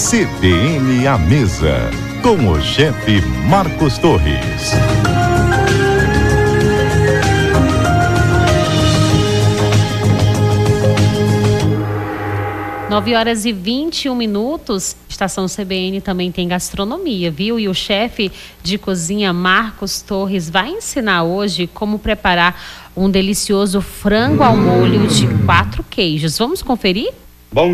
CBN à Mesa, com o chefe Marcos Torres. 9h21. Estação CBN também tem gastronomia, viu? E o chefe de cozinha Marcos Torres vai ensinar hoje como preparar um delicioso frango ao molho de 4 queijos. Vamos conferir? Bom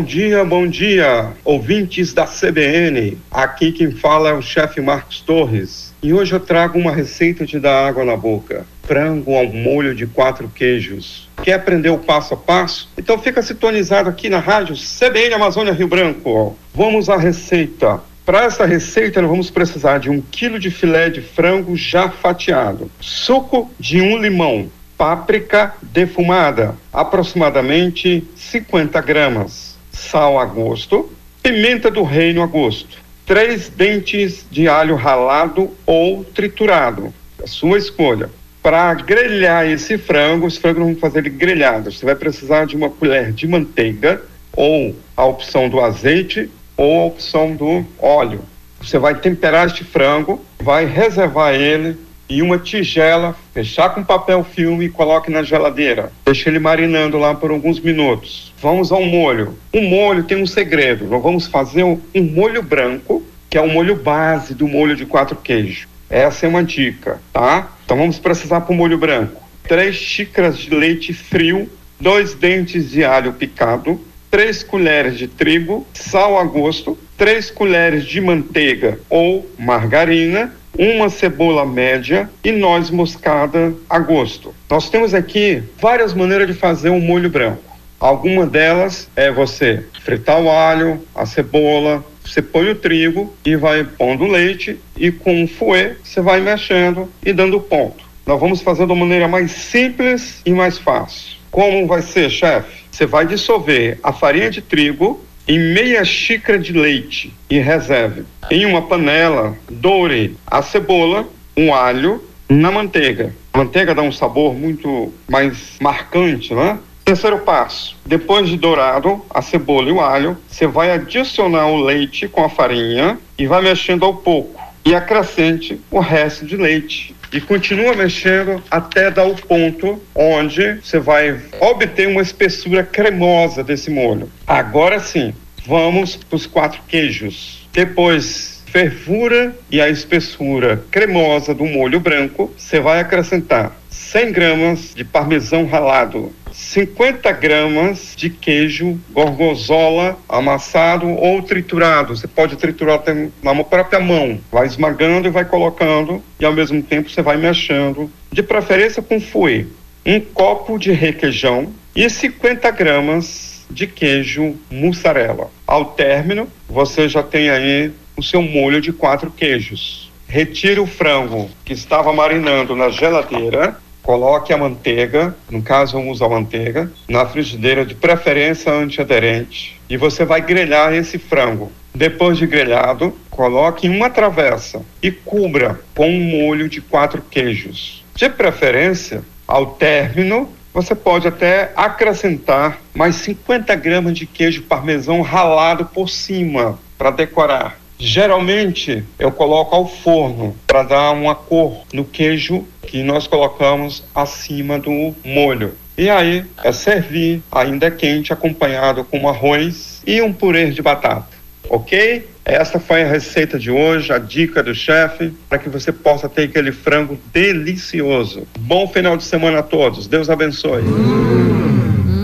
dia, ouvintes da CBN. Aqui quem fala é o chefe Marcos Torres. E hoje eu trago uma receita de dar água na boca. Frango ao molho de 4 queijos. Quer aprender o passo a passo? Então fica sintonizado aqui na rádio CBN Amazônia Rio Branco. Vamos à receita. Para essa receita nós vamos precisar de 1 quilo de filé de frango já fatiado, suco de 1 limão, páprica defumada, aproximadamente 50 gramas, sal a gosto, pimenta do reino a gosto, 3 dentes de alho ralado ou triturado, a sua escolha. Para grelhar esse frango nós vamos fazer ele grelhado. Você vai precisar de uma colher de manteiga, ou a opção do azeite, ou a opção do óleo. Você vai temperar este frango, vai reservar ele em uma tigela, fechar com papel filme e coloque na geladeira. Deixe ele marinando lá por alguns minutos. Vamos ao molho. O molho tem um segredo. Nós vamos fazer um molho branco, que é o molho base do molho de 4 queijos. Essa é uma dica, tá? Então vamos precisar para o molho branco: 3 xícaras de leite frio, 2 dentes de alho picado, 3 colheres de trigo, sal a gosto, 3 colheres de manteiga ou margarina, uma cebola média e noz moscada a gosto. Nós temos aqui várias maneiras de fazer um molho branco. Alguma delas é você fritar o alho, a cebola, você põe o trigo e vai pondo o leite, e com o fouet você vai mexendo e dando ponto. Nós vamos fazer da maneira mais simples e mais fácil. Como vai ser, chefe? Você vai dissolver a farinha de trigo em meia xícara de leite e reserve. Em uma panela, doure a cebola, um alho na manteiga. A manteiga dá um sabor muito mais marcante, né? Terceiro passo: depois de dourado a cebola e o alho, você vai adicionar o leite com a farinha e vai mexendo ao pouco. E acrescente o resto de leite. E continua mexendo até dar o ponto onde você vai obter uma espessura cremosa desse molho. Agora sim, vamos para os 4 queijos. Depois fervura e a espessura cremosa do molho branco, você vai acrescentar 100 gramas de parmesão ralado, 50 gramas de queijo gorgonzola amassado ou triturado. Você pode triturar até na própria mão. Vai esmagando e vai colocando, e ao mesmo tempo você vai mexendo, de preferência com fouet. 1 copo de requeijão e 50 gramas de queijo mussarela. Ao término, você já tem aí o seu molho de 4 queijos. Retire o frango que estava marinando na geladeira. Coloque a manteiga, no caso eu uso a manteiga, na frigideira, de preferência antiaderente, e você vai grelhar esse frango. Depois de grelhado, coloque em uma travessa e cubra com um molho de 4 queijos. De preferência, ao término, você pode até acrescentar mais 50 gramas de queijo parmesão ralado por cima, para decorar. Geralmente eu coloco ao forno para dar uma cor no queijo que nós colocamos acima do molho. E aí é servir ainda quente, acompanhado com arroz e um purê de batata. Ok? Essa foi a receita de hoje, a dica do chefe, para que você possa ter aquele frango delicioso. Bom final de semana a todos. Deus abençoe.